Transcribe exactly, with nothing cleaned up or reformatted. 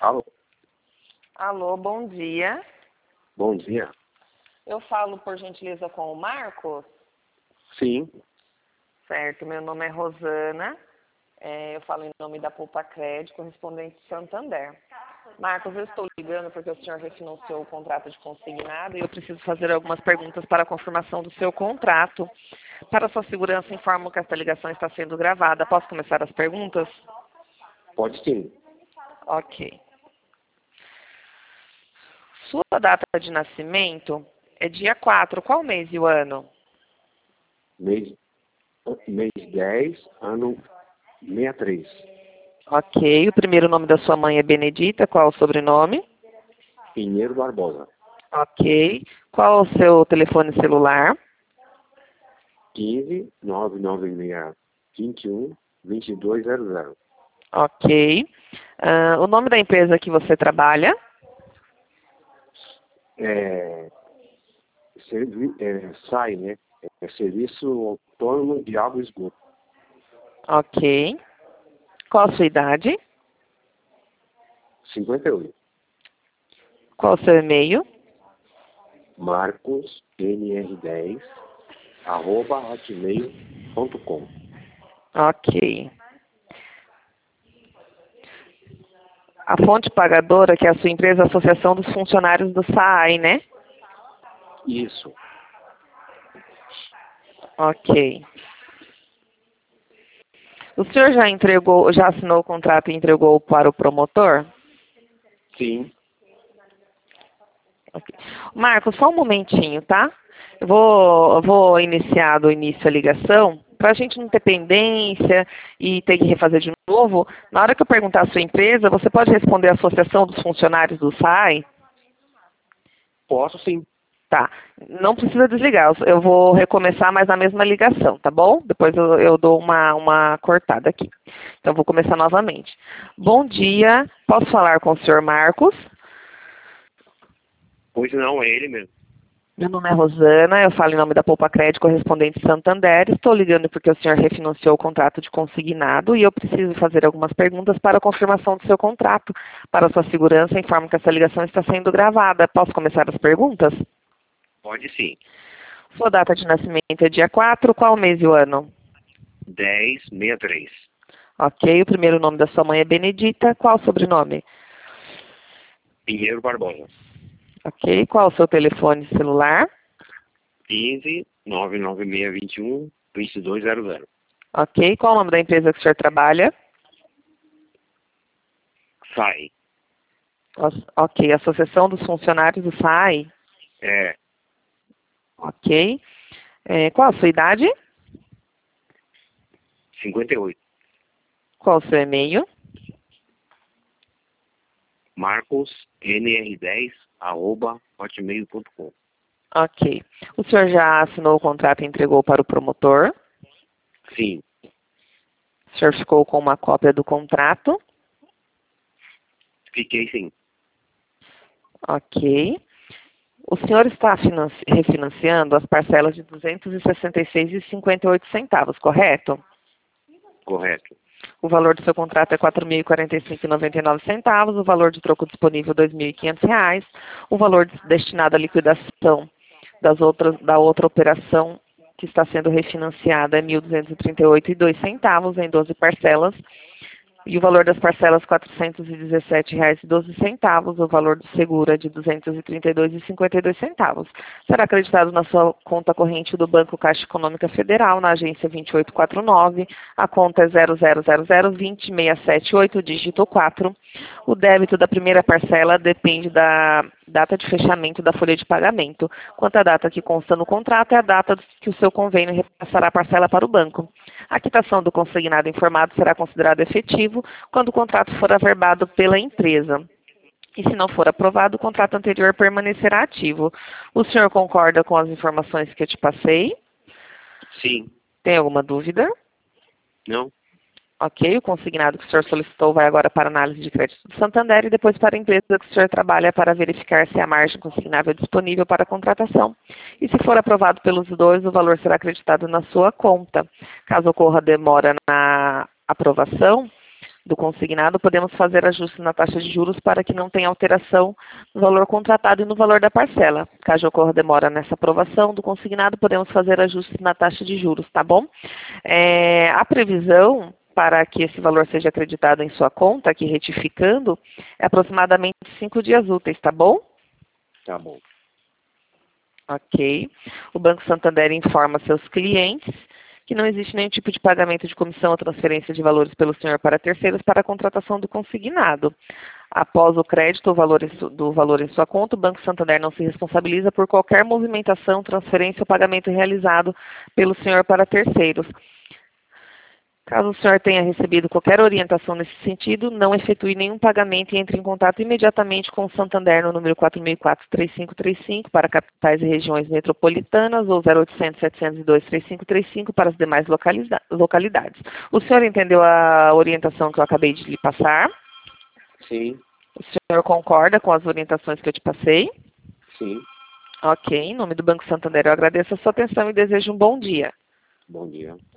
Alô? Alô, bom dia. Bom dia. Eu falo, por gentileza, com o Marcos? Sim. Certo, meu nome é Rosana. É, eu falo em nome da Poupa Crédito, correspondente de Santander. Marcos, eu estou ligando porque o senhor refinanciou o contrato de consignado e eu preciso fazer algumas perguntas para a confirmação do seu contrato. Para sua segurança, informo que esta ligação está sendo gravada. Posso começar as perguntas? Pode sim. Ok. Sua data de nascimento é dia quatro. Qual mês e o ano? Mês, mês dez, ano sessenta e três. Ok. O primeiro nome da sua mãe é Benedita. Qual o sobrenome? Pinheiro Barbosa. Ok. Qual o seu telefone celular? quinze, nove nove seis, vinte e um, vinte e dois zero zero. Ok. Ah, o nome da empresa que você trabalha? É, servi, é, sai, né? É Serviço Autônomo de Água e Esgoto. Ok. Qual a sua idade? cinquenta e oito. Qual o seu e-mail? Marcos N R dez, arroba hotmail ponto com. Ok. A fonte pagadora, que é a sua empresa, é a Associação dos Funcionários do S A I, né? Isso. Ok. O senhor já entregou, já assinou o contrato e entregou para o promotor? Sim. Ok. Marcos, só um momentinho, tá? Eu vou, eu vou iniciar do início a ligação, para a gente não ter pendência e ter que refazer de novo. Na hora que eu perguntar a sua empresa, você pode responder a Associação dos Funcionários do S A I? Posso sim. Tá. Não precisa desligar, eu eu vou recomeçar, mas na mesma ligação, tá bom? Depois eu, eu dou uma, uma cortada aqui. Então, vou começar novamente. Bom dia, posso falar com o senhor Marcos? Pois não, é ele mesmo. Meu nome é Rosana, eu falo em nome da Poupa Crédito, correspondente de Santander. Estou ligando porque o senhor refinanciou o contrato de consignado e eu preciso fazer algumas perguntas para a confirmação do seu contrato. Para sua segurança, informo que essa ligação está sendo gravada. Posso começar as perguntas? Pode sim. Sua data de nascimento é dia quatro, qual mês e o ano? dez, sessenta e três. Ok, o primeiro nome da sua mãe é Benedita, qual o sobrenome? Pinheiro Barbosa. Ok, qual o seu telefone celular? quinze, nove nove seis, vinte e um, vinte e dois zero zero. Ok, qual o nome da empresa que o senhor trabalha? Sai. Os- Ok, Associação dos Funcionários do S A I? É, Ok. É, qual a sua idade? cinquenta e oito. Qual o seu e-mail? Marcos N R dez, arroba hotmail ponto com. Ok. O senhor já assinou o contrato e entregou para o promotor? Sim, O senhor ficou com uma cópia do contrato? fiquei sim. Ok. O senhor está financi- refinanciando as parcelas de duzentos e sessenta e seis reais e cinquenta e oito centavos, correto? Correto. O valor do seu contrato é quatro mil e quarenta e cinco reais e noventa e nove centavos, o valor de troco disponível dois mil e quinhentos reais, o valor destinado à liquidação das outras, da outra operação que está sendo refinanciada é mil duzentos e trinta e oito reais e dois centavos em doze parcelas. E o valor das parcelas, quatrocentos e dezessete reais e doze centavos. O valor do seguro é de duzentos e trinta e dois reais e cinquenta e dois centavos. Será acreditado na sua conta corrente do Banco Caixa Econômica Federal, na agência vinte e oito quarenta e nove. A conta é zero zero zero zero vinte seis sete oito, dígito quatro. O débito da primeira parcela depende da data de fechamento da folha de pagamento. Quanto à data que consta no contrato, é a data que o seu convênio repassará a parcela para o banco. A quitação do consignado informado será considerado efetivo quando o contrato for averbado pela empresa. E se não for aprovado, o contrato anterior permanecerá ativo. O senhor concorda com as informações que eu te passei? Sim. Tem alguma dúvida? Não? Ok, o consignado que o senhor solicitou vai agora para a análise de crédito do Santander e depois para a empresa que o senhor trabalha para verificar se a margem consignável é disponível para a contratação. E se for aprovado pelos dois, o valor será acreditado na sua conta. Caso ocorra demora na aprovação, do consignado, podemos fazer ajuste na taxa de juros para que não tenha alteração no valor contratado e no valor da parcela. Caso ocorra demora nessa aprovação do consignado, podemos fazer ajuste na taxa de juros, tá bom? É, a previsão para que esse valor seja acreditado em sua conta, aqui retificando, é aproximadamente cinco dias úteis, tá bom? Tá bom. Ok. O Banco Santander informa seus clientes que não existe nenhum tipo de pagamento de comissão ou transferência de valores pelo senhor para terceiros para a contratação do consignado. Após o crédito do valor em sua conta, o Banco Santander não se responsabiliza por qualquer movimentação, transferência ou pagamento realizado pelo senhor para terceiros. Caso o senhor tenha recebido qualquer orientação nesse sentido, não efetue nenhum pagamento e entre em contato imediatamente com o Santander no número quatro mil e quatro, três cinco três cinco para capitais e regiões metropolitanas ou zero oitocentos, setecentos e dois, três cinco três cinco para as demais localidades. O senhor entendeu a orientação que eu acabei de lhe passar? Sim. O senhor concorda com as orientações que eu te passei? Sim. Ok. Em nome do Banco Santander, eu agradeço a sua atenção e desejo um bom dia. Bom dia.